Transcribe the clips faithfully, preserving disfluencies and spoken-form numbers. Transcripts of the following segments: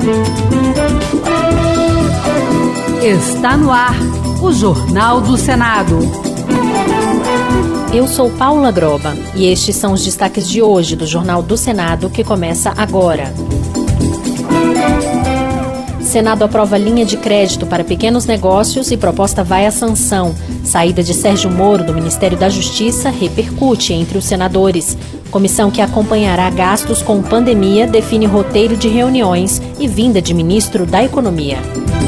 Está no ar o Jornal do Senado. Eu sou Paula Groba e estes são os destaques de hoje do Jornal do Senado, que começa agora. Senado aprova linha de crédito para pequenos negócios e proposta vai à sanção. Saída de Sérgio Moro do Ministério da Justiça repercute entre os senadores. Comissão que acompanhará gastos com pandemia define roteiro de reuniões e vinda de ministro da Economia.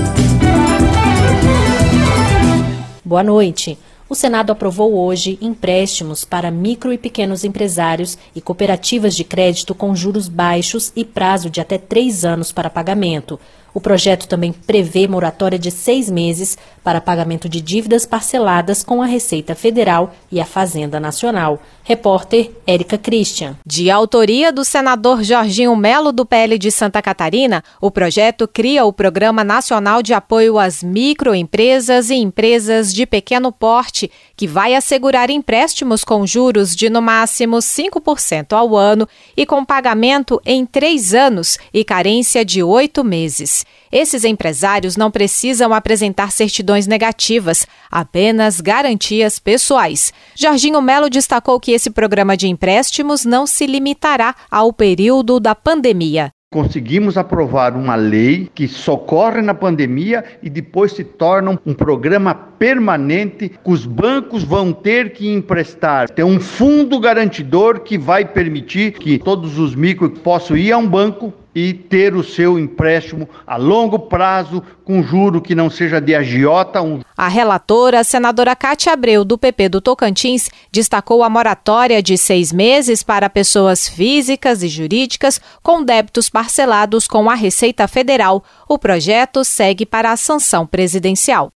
Boa noite. O Senado aprovou hoje empréstimos para micro e pequenos empresários e cooperativas de crédito com juros baixos e prazo de até três anos para pagamento. O projeto também prevê moratória de seis meses para pagamento de dívidas parceladas com a Receita Federal e a Fazenda Nacional. Repórter Érica Christian. De autoria do senador Jorginho Melo, do P L de Santa Catarina, o projeto cria o Programa Nacional de Apoio às Microempresas e Empresas de Pequeno Porte, que vai assegurar empréstimos com juros de no máximo cinco por cento ao ano e com pagamento em três anos e carência de oito meses. Esses empresários não precisam apresentar certidões negativas, apenas garantias pessoais. Jorginho Melo destacou que esse programa de empréstimos não se limitará ao período da pandemia. Conseguimos aprovar uma lei que socorre na pandemia e depois se torna um programa permanente que os bancos vão ter que emprestar. Tem um fundo garantidor que vai permitir que todos os micro possam ir a um banco e ter o seu empréstimo a longo prazo, com juro que não seja de agiota. A relatora, a senadora Cátia Abreu, do P P do Tocantins, destacou a moratória de seis meses para pessoas físicas e jurídicas com débitos parcelados com a Receita Federal. O projeto segue para a sanção presidencial.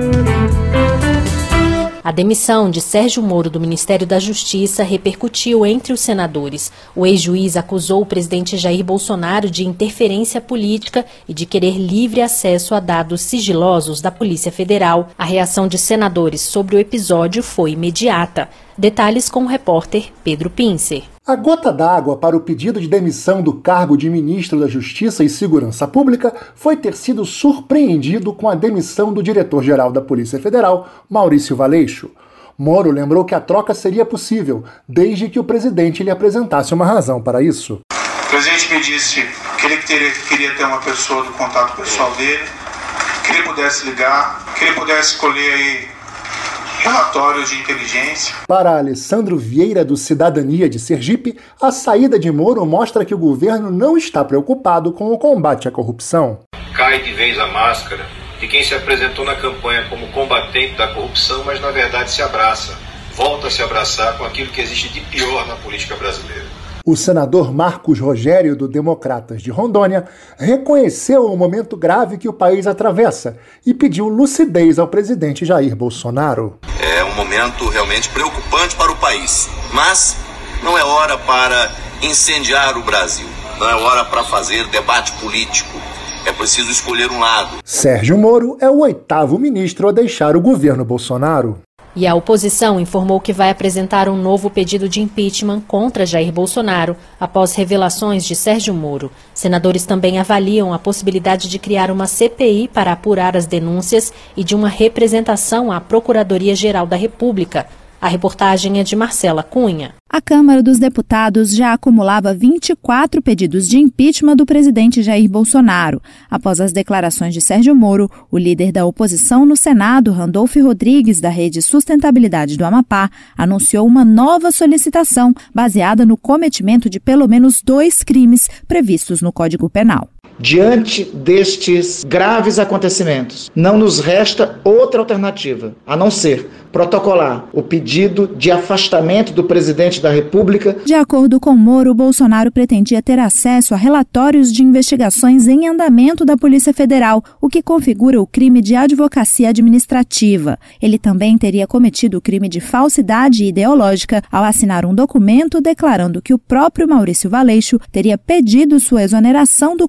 A demissão de Sérgio Moro do Ministério da Justiça repercutiu entre os senadores. O ex-juiz acusou o presidente Jair Bolsonaro de interferência política e de querer livre acesso a dados sigilosos da Polícia Federal. A reação de senadores sobre o episódio foi imediata. Detalhes com o repórter Pedro Pincer. A gota d'água para o pedido de demissão do cargo de ministro da Justiça e Segurança Pública foi ter sido surpreendido com a demissão do diretor-geral da Polícia Federal, Maurício Valeixo. Moro lembrou que a troca seria possível, desde que o presidente lhe apresentasse uma razão para isso. O presidente me disse que ele teria, queria ter uma pessoa do contato pessoal dele, que ele pudesse ligar, que ele pudesse escolher aí relatórios de inteligência. Para Alessandro Vieira, do Cidadania de Sergipe, a saída de Moro mostra que o governo não está preocupado com o combate à corrupção. Cai de vez a máscara de quem se apresentou na campanha como combatente da corrupção, mas na verdade se abraça, volta a se abraçar com aquilo que existe de pior na política brasileira. O senador Marcos Rogério, do Democratas de Rondônia, reconheceu o momento grave que o país atravessa e pediu lucidez ao presidente Jair Bolsonaro. É um momento realmente preocupante para o país, mas não é hora para incendiar o Brasil, não é hora para fazer debate político, é preciso escolher um lado. Sérgio Moro é o oitavo ministro a deixar o governo Bolsonaro. E a oposição informou que vai apresentar um novo pedido de impeachment contra Jair Bolsonaro após revelações de Sérgio Moro. Senadores também avaliam a possibilidade de criar uma C P I para apurar as denúncias e de uma representação à Procuradoria-Geral da República. A reportagem é de Marcela Cunha. A Câmara dos Deputados já acumulava vinte e quatro pedidos de impeachment do presidente Jair Bolsonaro. Após as declarações de Sérgio Moro, o líder da oposição no Senado, Randolfo Rodrigues, da Rede Sustentabilidade do Amapá, anunciou uma nova solicitação baseada no cometimento de pelo menos dois crimes previstos no Código Penal. Diante destes graves acontecimentos, não nos resta outra alternativa, a não ser protocolar o pedido de afastamento do presidente da República. De acordo com Moro, Bolsonaro pretendia ter acesso a relatórios de investigações em andamento da Polícia Federal, o que configura o crime de advocacia administrativa. Ele também teria cometido o crime de falsidade ideológica ao assinar um documento declarando que o próprio Maurício Valeixo teria pedido sua exoneração do comando da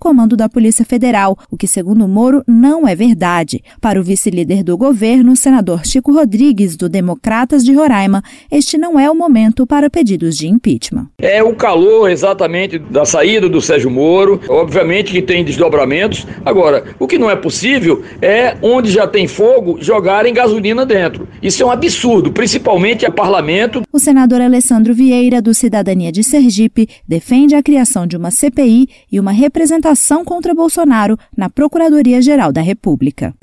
da Polícia Federal, o que, segundo Moro, não é verdade. Para o vice-líder do governo, o senador Chico Rodrigues, do Democratas de Roraima, este não é o momento para pedidos de impeachment. É o calor exatamente da saída do Sérgio Moro, obviamente que tem desdobramentos. Agora, o que não é possível é, onde já tem fogo, jogarem gasolina dentro. Isso é um absurdo, principalmente ao parlamento. O senador Alessandro Vieira, do Cidadania de Sergipe, defende a criação de uma C P I e uma representação contra Bolsonaro na Procuradoria-Geral da República.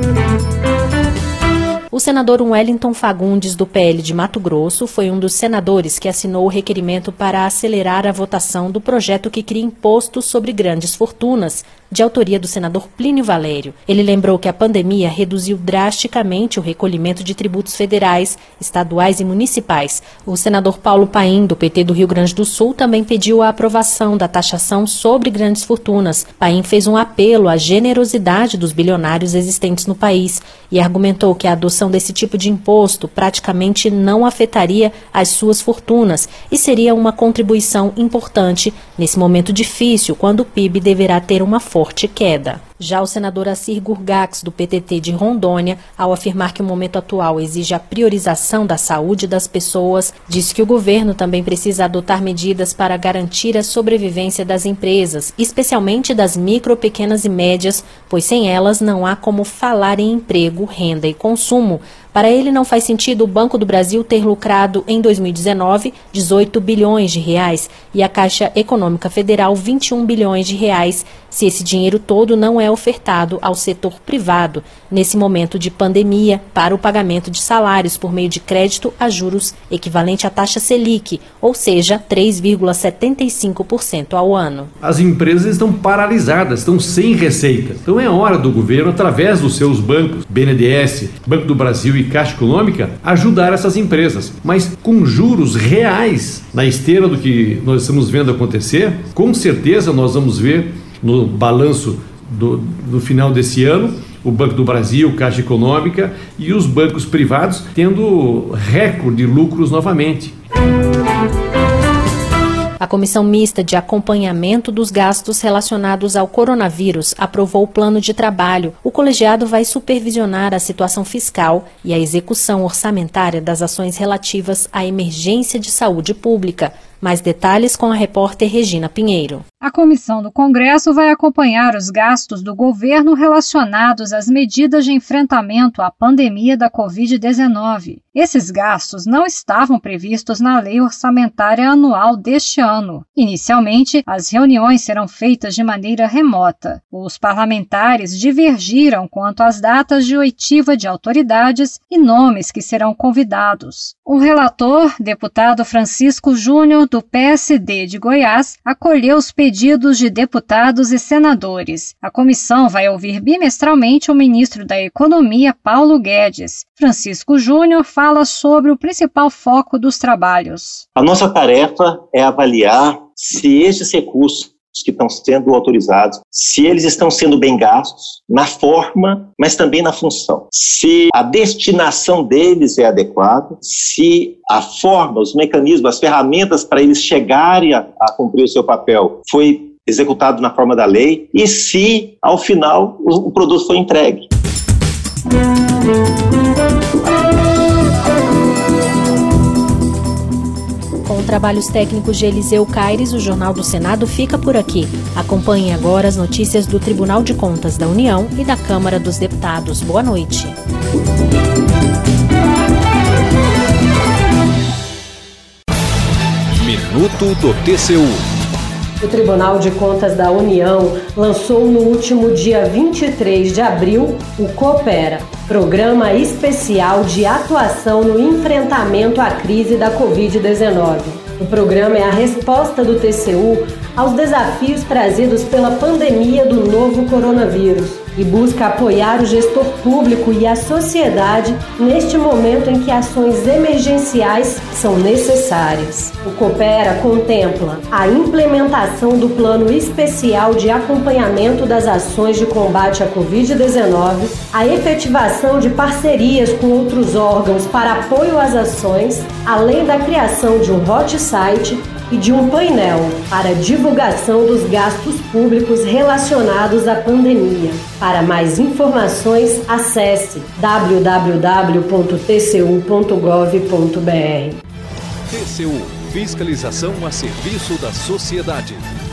O senador Wellington Fagundes, do P L de Mato Grosso, foi um dos senadores que assinou o requerimento para acelerar a votação do projeto que cria imposto sobre grandes fortunas, de autoria do senador Plínio Valério. Ele lembrou que a pandemia reduziu drasticamente o recolhimento de tributos federais, estaduais e municipais. O senador Paulo Paim, do P T do Rio Grande do Sul, também pediu a aprovação da taxação sobre grandes fortunas. Paim fez um apelo à generosidade dos bilionários existentes no país e argumentou que a adoção desse tipo de imposto praticamente não afetaria as suas fortunas e seria uma contribuição importante nesse momento difícil, quando o P I B deverá ter uma forte queda. Já o senador Assir Gurgax, do P T T de Rondônia, ao afirmar que o momento atual exige a priorização da saúde das pessoas, disse que o governo também precisa adotar medidas para garantir a sobrevivência das empresas, especialmente das micro, pequenas e médias, pois sem elas não há como falar em emprego, renda e consumo. Para ele, não faz sentido o Banco do Brasil ter lucrado em dois mil e dezenove dezoito bilhões de reais e a Caixa Econômica Federal vinte e um bilhões de reais, se esse dinheiro todo não é ofertado ao setor privado, nesse momento de pandemia, para o pagamento de salários por meio de crédito a juros equivalente à taxa Selic, ou seja, três vírgula setenta e cinco por cento ao ano. As empresas estão paralisadas, estão sem receita. Então é hora do governo, através dos seus bancos, B N D E S, Banco do Brasil e Caixa Econômica, ajudar essas empresas, mas com juros reais, na esteira do que nós estamos vendo acontecer. Com certeza nós vamos ver no balanço do, do final desse ano o Banco do Brasil, Caixa Econômica e os bancos privados tendo recorde de lucros novamente. A Comissão Mista de Acompanhamento dos Gastos Relacionados ao Coronavírus aprovou o plano de trabalho. O colegiado vai supervisionar a situação fiscal e a execução orçamentária das ações relativas à emergência de saúde pública. Mais detalhes com a repórter Regina Pinheiro. A comissão do Congresso vai acompanhar os gastos do governo relacionados às medidas de enfrentamento à pandemia da covid dezenove. Esses gastos não estavam previstos na Lei Orçamentária Anual deste ano. Inicialmente, as reuniões serão feitas de maneira remota. Os parlamentares divergiram quanto às datas de oitiva de autoridades e nomes que serão convidados. O relator, deputado Francisco Júnior, do P S D de Goiás, acolheu os pedidos de deputados e senadores. A comissão vai ouvir bimestralmente o ministro da Economia, Paulo Guedes. Francisco Júnior fala sobre o principal foco dos trabalhos. A nossa tarefa é avaliar se esses recursos que estão sendo autorizados, se eles estão sendo bem gastos na forma, mas também na função. Se a destinação deles é adequada, se a forma, os mecanismos, as ferramentas para eles chegarem a, a cumprir o seu papel foi executado na forma da lei e se, ao final, o, o produto foi entregue. Com trabalhos técnicos de Eliseu Caires, o Jornal do Senado fica por aqui. Acompanhe agora as notícias do Tribunal de Contas da União e da Câmara dos Deputados. Boa noite. Minuto do T C U. O Tribunal de Contas da União lançou no último dia vinte e três de abril o Coopera, Programa Especial de Atuação no Enfrentamento à Crise da covid dezenove. O programa é a resposta do T C U aos desafios trazidos pela pandemia do novo coronavírus e busca apoiar o gestor público e a sociedade neste momento em que ações emergenciais são necessárias. O Coopera contempla a implementação do Plano Especial de Acompanhamento das Ações de Combate à covid dezenove, a efetivação de parcerias com outros órgãos para apoio às ações, além da criação de um hot site e de um painel para divulgação dos gastos públicos relacionados à pandemia. Para mais informações, acesse w w w ponto t c u ponto gov ponto b r. T C U, fiscalização a serviço da sociedade.